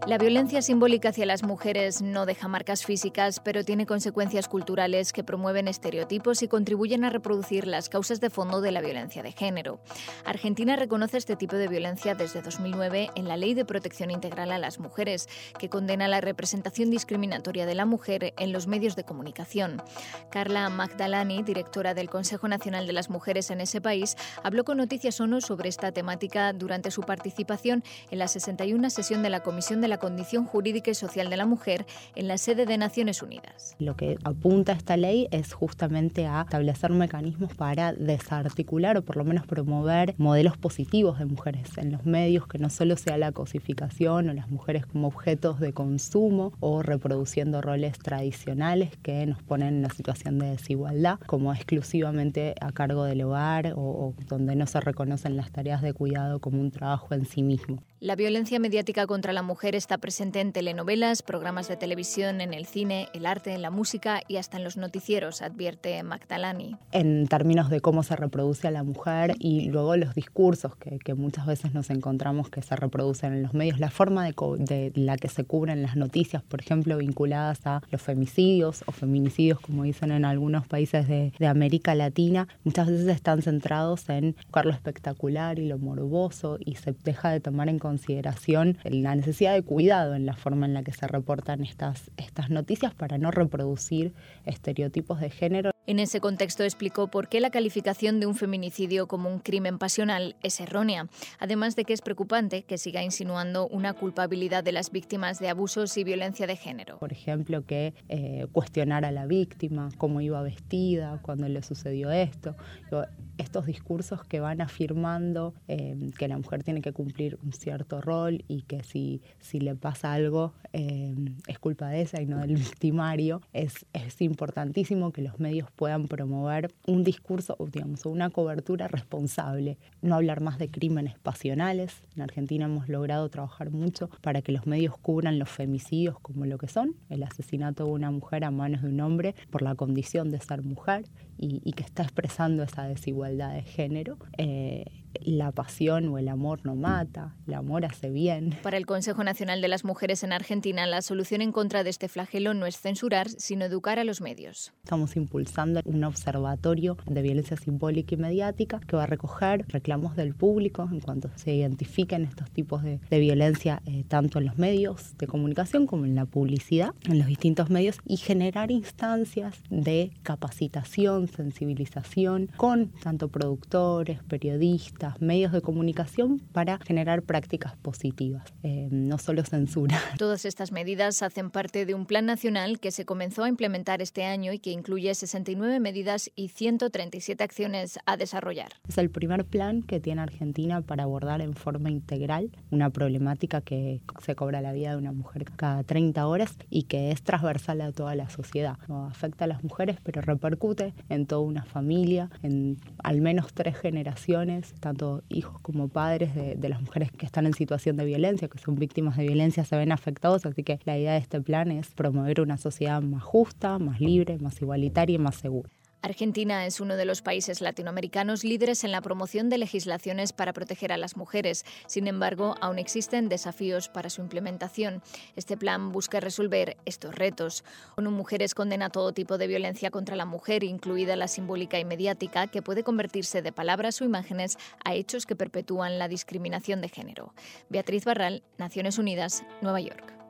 La violencia simbólica hacia las mujeres no deja marcas físicas, pero tiene consecuencias culturales que promueven estereotipos y contribuyen a reproducir las causas de fondo de la violencia de género. Argentina reconoce este tipo de violencia desde 2009 en la Ley de Protección Integral a las Mujeres, que condena la representación discriminatoria de la mujer en los medios de comunicación. Carla Magdalani, directora del Consejo Nacional de las Mujeres en ese país, habló con Noticias ONU sobre esta temática durante su participación en la 61ª sesión de la Comisión de la Condición Jurídica y Social de la Mujer en la sede de Naciones Unidas. Lo que apunta esta ley es justamente a establecer mecanismos para desarticular o por lo menos promover modelos positivos de mujeres en los medios, que no solo sea la cosificación o las mujeres como objetos de consumo o reproduciendo roles tradicionales que nos ponen en una situación de desigualdad, como exclusivamente a cargo del hogar o donde no se reconocen las tareas de cuidado como un trabajo en sí mismo. La violencia mediática contra la mujer está presente en telenovelas, programas de televisión, en el cine, el arte, en la música y hasta en los noticieros, advierte Magdalani. En términos de cómo se reproduce a la mujer y luego los discursos que muchas veces nos encontramos que se reproducen en los medios, la forma de la que se cubren las noticias, por ejemplo, vinculadas a los femicidios o feminicidios, como dicen en algunos países de América Latina, muchas veces están centrados en buscar lo espectacular y lo morboso y se deja de tomar en consideración la necesidad de cuidado en la forma en la que se reportan estas noticias para no reproducir estereotipos de género. En ese contexto explicó por qué la calificación de un feminicidio como un crimen pasional es errónea, además de que es preocupante que siga insinuando una culpabilidad de las víctimas de abusos y violencia de género. Por ejemplo, que cuestionar a la víctima, cómo iba vestida, cuando le sucedió esto. Estos discursos que van afirmando que la mujer tiene que cumplir un cierto rol y que si le pasa algo es culpa de ella y no del victimario. Es importantísimo que los medios puedan promover un discurso, digamos, una cobertura responsable. No hablar más de crímenes pasionales. En Argentina hemos logrado trabajar mucho para que los medios cubran los femicidios como lo que son, el asesinato de una mujer a manos de un hombre por la condición de ser mujer y que está expresando esa desigualdad de género. La pasión o el amor no mata, el amor hace bien. Para el Consejo Nacional de las Mujeres en Argentina, la solución en contra de este flagelo no es censurar, sino educar a los medios. Estamos impulsando un observatorio de violencia simbólica y mediática que va a recoger reclamos del público en cuanto se identifiquen estos tipos de violencia, tanto en los medios de comunicación como en la publicidad, en los distintos medios, y generar instancias de capacitación, sensibilización con tanto productores, periodistas, medios de comunicación para generar prácticas positivas, no solo censura. Todas estas medidas hacen parte de un plan nacional que se comenzó a implementar este año y que incluye 69 medidas y 137 acciones a desarrollar. Es el primer plan que tiene Argentina para abordar en forma integral una problemática que se cobra la vida de una mujer cada 30 horas y que es transversal a toda la sociedad. No afecta a las mujeres, pero repercute en toda una familia, en al menos 3 generaciones, tanto hijos como padres de las mujeres que están en situación de violencia, que son víctimas de violencia, se ven afectados. Así que la idea de este plan es promover una sociedad más justa, más libre, más igualitaria y más segura. Argentina es uno de los países latinoamericanos líderes en la promoción de legislaciones para proteger a las mujeres. Sin embargo, aún existen desafíos para su implementación. Este plan busca resolver estos retos. ONU Mujeres condena todo tipo de violencia contra la mujer, incluida la simbólica y mediática, que puede convertirse de palabras o imágenes a hechos que perpetúan la discriminación de género. Beatriz Barral, Naciones Unidas, Nueva York.